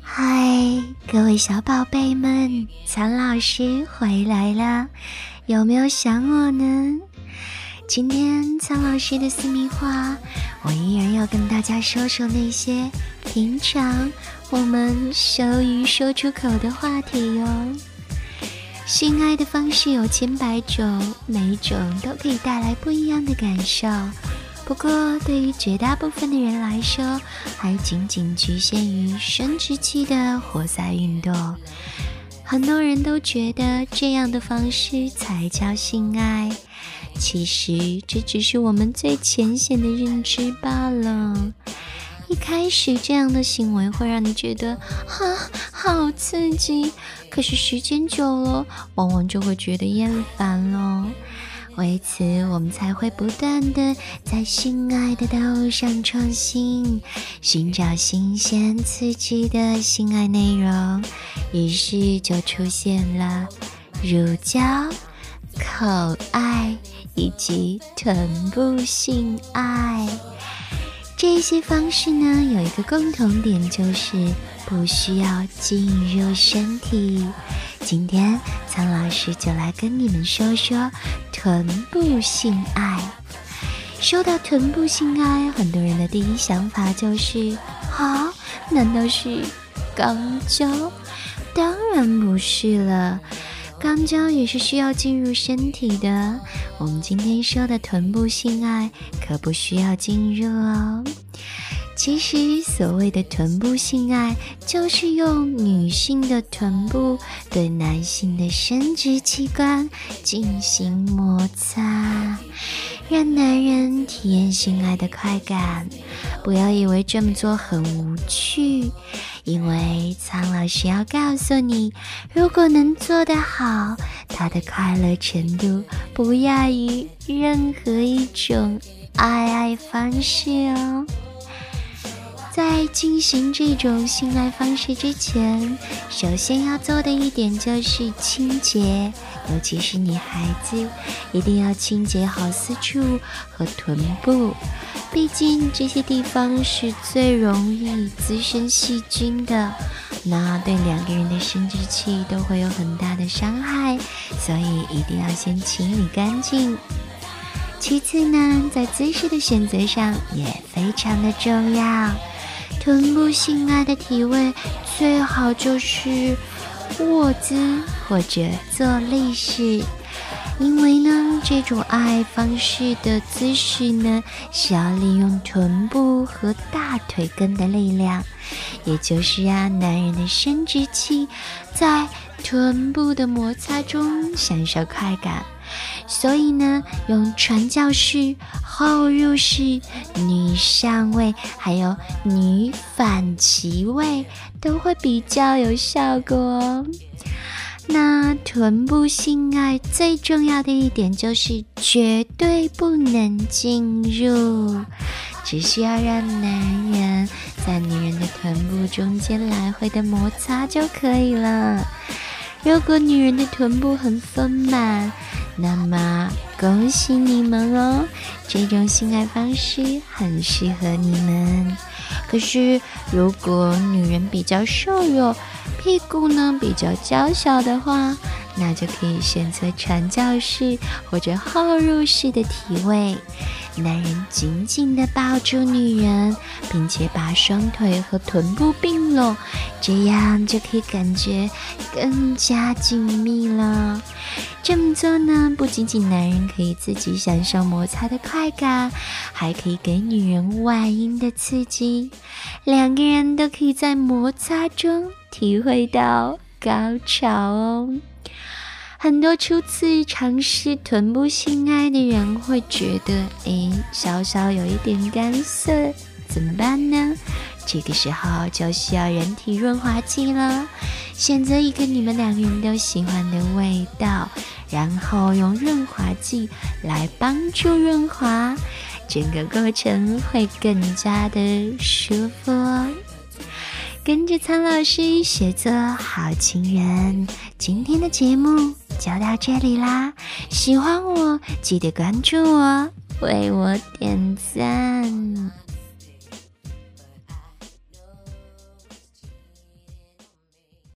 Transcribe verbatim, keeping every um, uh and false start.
嗨，各位小宝贝们，苍老师回来了，有没有想我呢？今天苍老师的私密话，我依然要跟大家说说那些平常我们羞于说出口的话题哟。性爱的方式有千百种，每一种都可以带来不一样的感受。不过对于绝大部分的人来说，还仅仅局限于生殖器的活塞运动。很多人都觉得这样的方式才叫性爱，其实这只是我们最浅显的认知罢了。一开始这样的行为会让你觉得啊，好刺激，可是时间久了，往往就会觉得厌烦了。为此，我们才会不断的在性爱的道路上创新，寻找新鲜刺激的性爱内容，于是就出现了乳胶、口爱以及臀部性爱。这些方式呢，有一个共同点，就是不需要进入身体。今天苍老师就来跟你们说说臀部性爱。说到臀部性爱，很多人的第一想法就是啊，难道是肛交？当然不是了，肛交也是需要进入身体的。我们今天说的臀部性爱可不需要进入哦。其实所谓的臀部性爱，就是用女性的臀部对男性的生殖器官进行摩擦，让男人体验性爱的快感。不要以为这么做很无趣，因为苍老师要告诉你，如果能做得好，他的快乐程度不亚于任何一种爱爱方式哦。在进行这种性爱方式之前，首先要做的一点就是清洁，尤其是女孩子，一定要清洁好私处和臀部，毕竟这些地方是最容易滋生细菌的，那对两个人的生殖器都会有很大的伤害，所以一定要先清理干净。其次呢，在姿势的选择上也非常的重要。臀部性爱的体位最好就是卧姿或者坐立式，因为呢，这种爱方式的姿势呢，是要利用臀部和大腿根的力量，也就是让男人的生殖器在臀部的摩擦中享受快感。所以呢，用传教士、后入式、女上位还有女反其位都会比较有效果哦。那臀部性爱最重要的一点就是绝对不能进入，只需要让男人在女人的臀部中间来回的摩擦就可以了。如果女人的臀部很丰满，那么恭喜你们哦，这种性爱方式很适合你们。可是如果女人比较瘦弱，屁股呢比较娇小的话，那就可以选择传教士或者后入式的体位，男人紧紧地抱住女人，并且把双腿和臀部并拢，这样就可以感觉更加紧密了。这么做呢，不仅仅男人可以自己享受摩擦的快感，还可以给女人外阴的刺激，两个人都可以在摩擦中体会到高潮哦。很多初次尝试臀部性爱的人会觉得，诶，稍稍有一点干涩，怎么办呢？这个时候就需要人体润滑剂了，选择一个你们两个人都喜欢的味道，然后用润滑剂来帮助润滑，整个过程会更加的舒服哦。跟着苍老师学做好情人，今天的节目就到这里啦，喜欢我记得关注我，为我点赞。